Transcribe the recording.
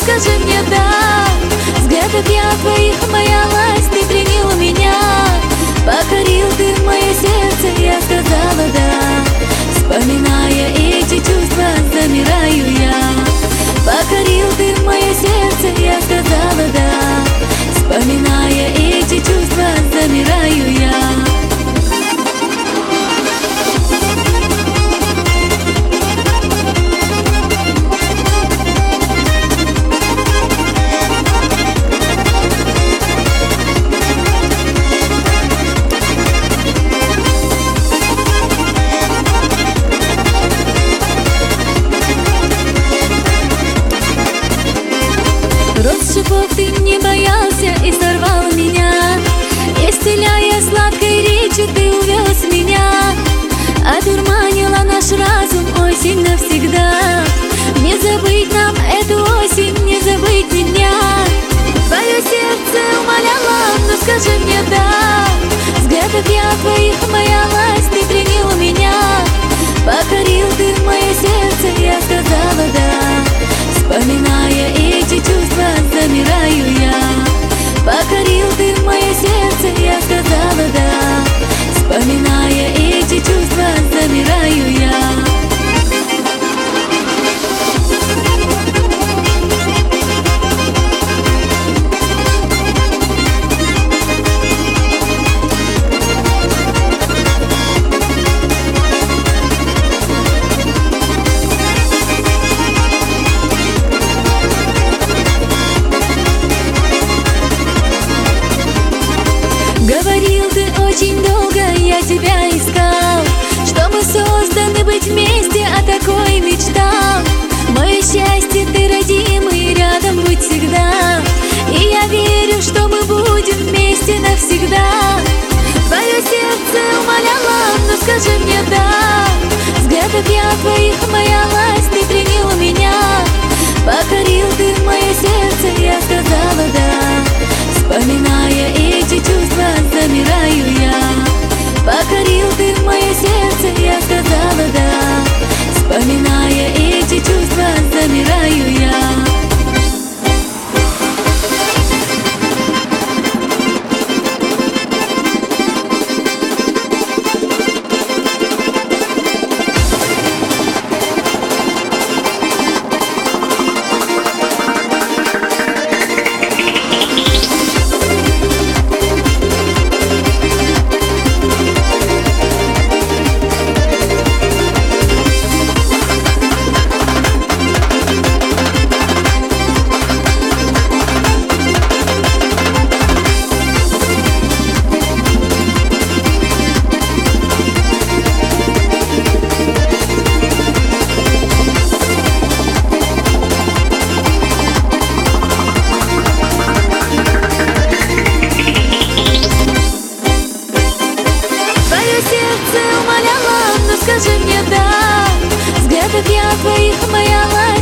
скажи мне да. Взглядов я твоих боялась, ты пленил меня. Покорил ты мое сердце, я сказала да. Вспоминая эти чувства, замираю я. Покорил ты мое сердце, я сказала да. Вспоминая эти чувства, замираю я. Роз шипов ты не боялся и сорвал меня. Исцеляя сладкой речью, ты увез меня. Одурманила наш разум осень навсегда. Не забыть нам эту осень, не забыть меня. Твое сердце умоляло, но скажи мне да. Взглядов я твоих боялась, ты пленил меня. Покорил ты мое сердце, я сказала да. Вспоминая эти чувства, замираю я. Покорил ты мое сердце, я сказала да. Вспоминая эти чувства, замираю я. Говорил ты очень долго, я тебя искал, что мы созданы быть вместе, о такой мечтал. Мое счастье ты родимый, рядом быть всегда. И я верю, что мы будем вместе навсегда. Твое сердце умоляло, но скажи мне да. Взглядов я твоих боялась, ты пленил меня. Покорил ты мое сердце, я сказала да. Вспоминая эти чувства, замираю я. Покорил ты мое сердце, я сказала да. Вспоминая эти чувства, замираю я. Сердце умоляло, но скажи мне да. Взглядов я твоих боялась.